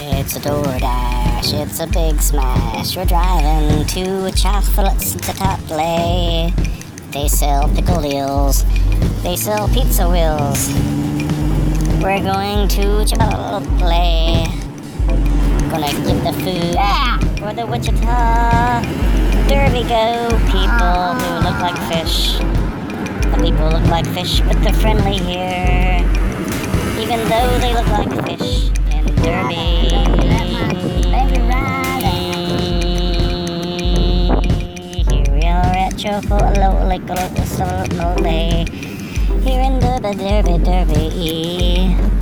It's a DoorDash, it's a big smash. We're driving to Chocolate's Chipotle. They sell pickled eels, they sell pizza wheels. We're going to Chipotle. Gonna get the food for the Wichita Derby go. People who look like fish. The people look like fish, but they're friendly here. Even though they look like fish in Derby. Here we are at Chocolate, here in Derby.